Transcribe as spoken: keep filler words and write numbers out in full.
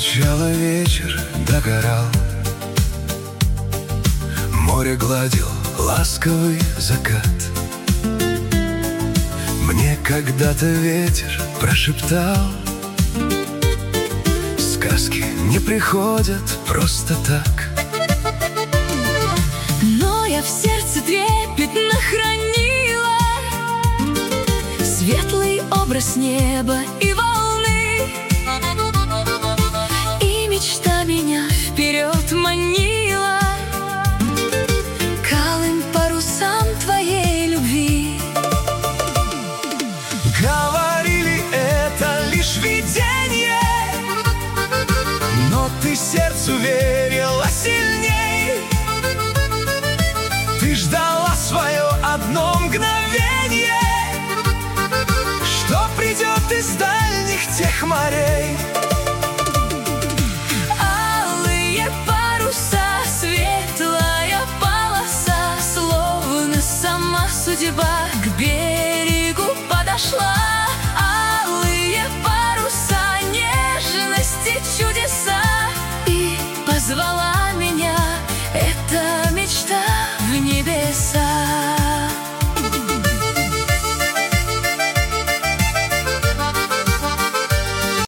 Встречала вечер, догорал, море гладил ласковый закат. Мне когда-то ветер прошептал: сказки не приходят просто так. Но я в сердце трепетно хранила светлый образ неба и волны, и мечта меня вперед манила к алым парусам твоей любви. Говорили, это лишь видение, но ты сердцу верила сильней. Ты ждала свое одно мгновение, что придет из дальних тех морей. Алые паруса, светлая полоса, словно сама судьба к берегу подошла.